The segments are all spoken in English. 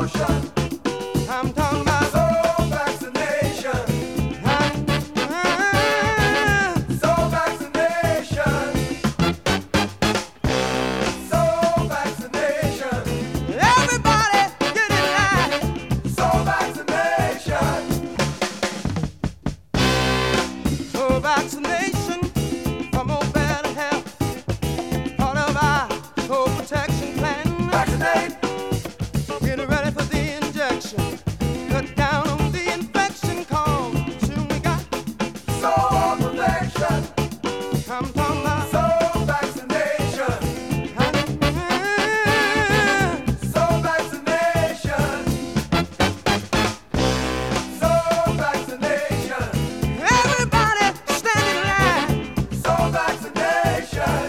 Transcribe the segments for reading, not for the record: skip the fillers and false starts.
I'm talking about soul vaccination. Soul vaccination. Soul vaccination. everybody get in line. Soul vaccination. So vaccination promote better health. Part of our whole protection plan. Vaccinate. Get ready for the injection. Cut down on the infection cause soon we got. Soul perfection. I'm talking about Soul vaccination. Soul vaccination. Soul vaccination. everybody stand in line. Soul vaccination.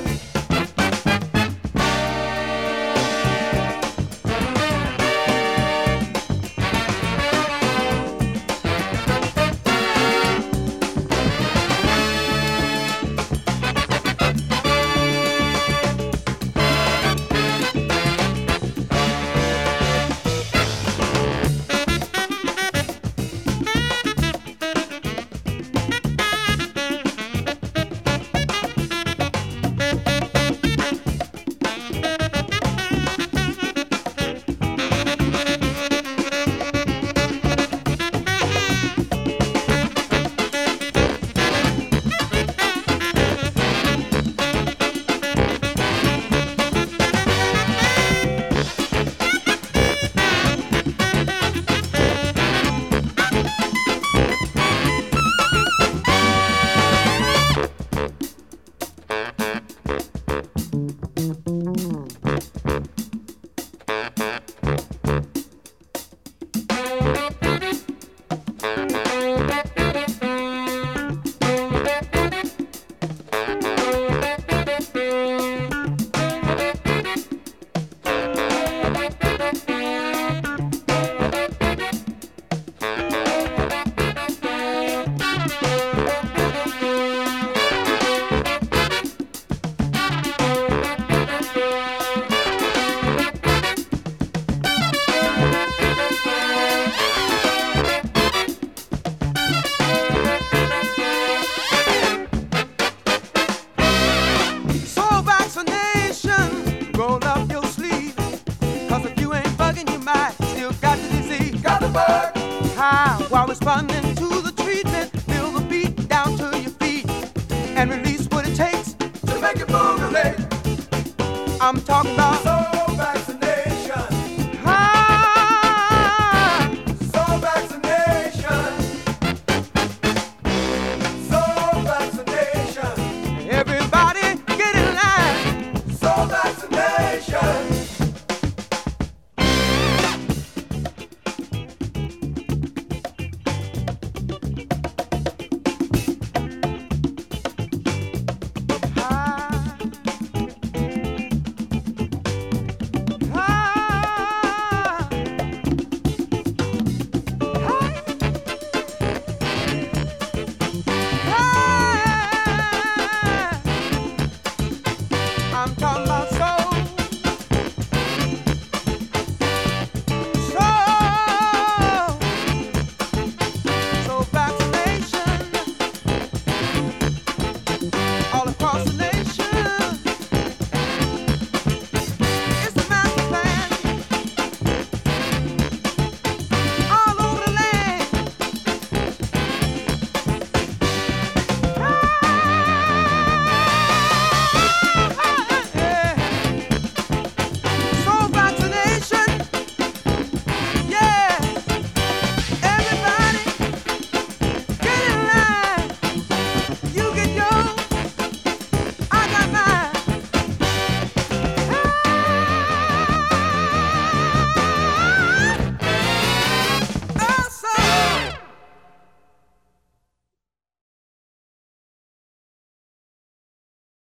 So vaccination, roll up your sleeve. Cause if you ain't bugging, you might still got the disease. Got the bug. How? While responding to the treatment, feel the beat down to your feet and release what it takes. To make it move, I'm talking about soul